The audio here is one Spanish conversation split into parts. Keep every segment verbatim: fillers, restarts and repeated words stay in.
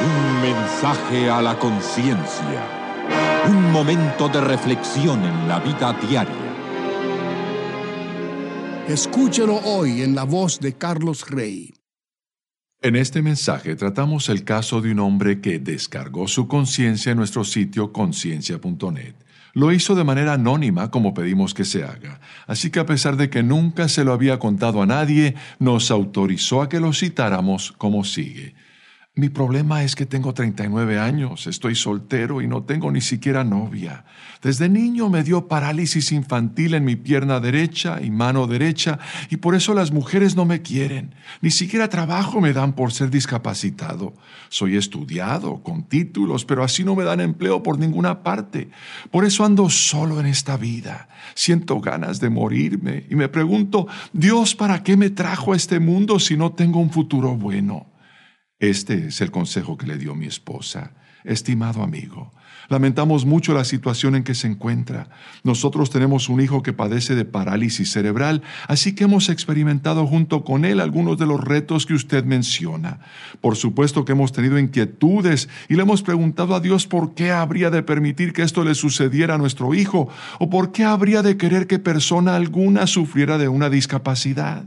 Un mensaje a la conciencia. Un momento de reflexión en la vida diaria. Escúchelo hoy en la voz de Carlos Rey. En este mensaje tratamos el caso de un hombre que descargó su conciencia en nuestro sitio conciencia punto net. Lo hizo de manera anónima como pedimos que se haga, así que a pesar de que nunca se lo había contado a nadie, nos autorizó a que lo citáramos como sigue. Mi problema es que tengo treinta y nueve años, estoy soltero y no tengo ni siquiera novia. Desde niño me dio parálisis infantil en mi pierna derecha y mano derecha y por eso las mujeres no me quieren. Ni siquiera trabajo me dan por ser discapacitado. Soy estudiado, con títulos, pero así no me dan empleo por ninguna parte. Por eso ando solo en esta vida. Siento ganas de morirme y me pregunto, Dios, ¿para qué me trajo a este mundo si no tengo un futuro bueno? Este es el consejo que le dio mi esposa. Estimado amigo, lamentamos mucho la situación en que se encuentra. Nosotros tenemos un hijo que padece de parálisis cerebral, así que hemos experimentado junto con él algunos de los retos que usted menciona. Por supuesto que hemos tenido inquietudes y le hemos preguntado a Dios por qué habría de permitir que esto le sucediera a nuestro hijo o por qué habría de querer que persona alguna sufriera de una discapacidad.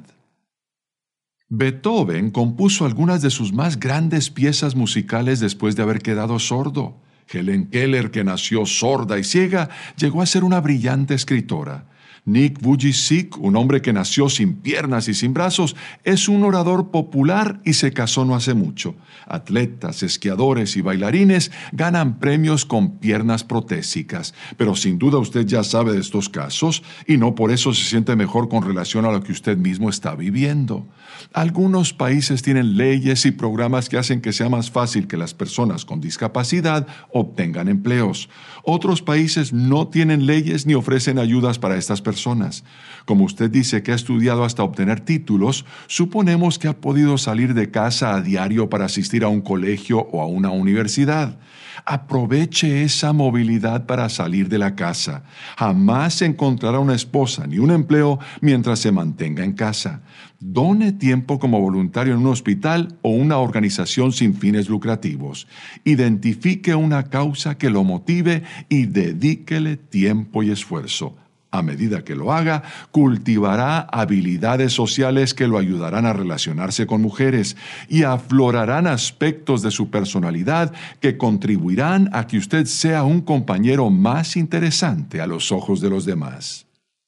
Beethoven compuso algunas de sus más grandes piezas musicales después de haber quedado sordo. Helen Keller, que nació sorda y ciega, llegó a ser una brillante escritora. Nick Vujicic, un hombre que nació sin piernas y sin brazos, es un orador popular y se casó no hace mucho. Atletas, esquiadores y bailarines ganan premios con piernas protésicas. Pero sin duda usted ya sabe de estos casos y no por eso se siente mejor con relación a lo que usted mismo está viviendo. Algunos países tienen leyes y programas que hacen que sea más fácil que las personas con discapacidad obtengan empleos. Otros países no tienen leyes ni ofrecen ayudas para estas personas. Como usted dice que ha estudiado hasta obtener títulos, suponemos que ha podido salir de casa a diario para asistir a un colegio o a una universidad. Aproveche esa movilidad para salir de la casa. Jamás encontrará una esposa ni un empleo mientras se mantenga en casa. Done tiempo como voluntario en un hospital o una organización sin fines lucrativos. Identifique una causa que lo motive y dedíquele tiempo y esfuerzo. A medida que lo haga, cultivará habilidades sociales que lo ayudarán a relacionarse con mujeres y aflorarán aspectos de su personalidad que contribuirán a que usted sea un compañero más interesante a los ojos de los demás.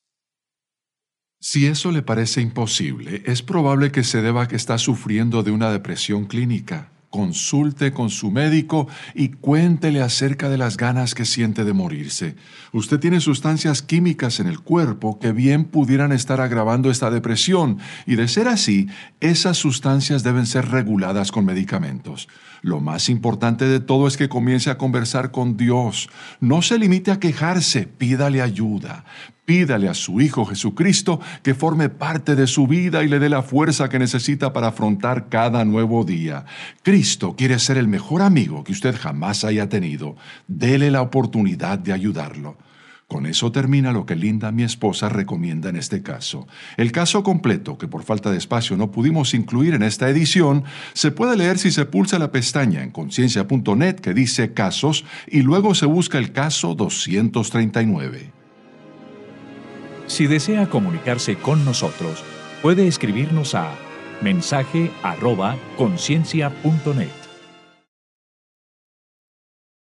Si eso le parece imposible, es probable que se deba a que está sufriendo de una depresión clínica. Consulte con su médico y cuéntele acerca de las ganas que siente de morirse. Usted tiene sustancias químicas en el cuerpo que bien pudieran estar agravando esta depresión y de ser así, esas sustancias deben ser reguladas con medicamentos. Lo más importante de todo es que comience a conversar con Dios. No se limite a quejarse, pídale ayuda. Pídale a su Hijo Jesucristo que forme parte de su vida y le dé la fuerza que necesita para afrontar cada nuevo día. Cristo quiere ser el mejor amigo que usted jamás haya tenido. Dele la oportunidad de ayudarlo. Con eso termina lo que Linda, mi esposa, recomienda en este caso. El caso completo, que por falta de espacio no pudimos incluir en esta edición, se puede leer si se pulsa la pestaña en conciencia punto net que dice Casos y luego se busca el caso doscientos treinta y nueve. Si desea comunicarse con nosotros, puede escribirnos a mensaje arroba conciencia punto net.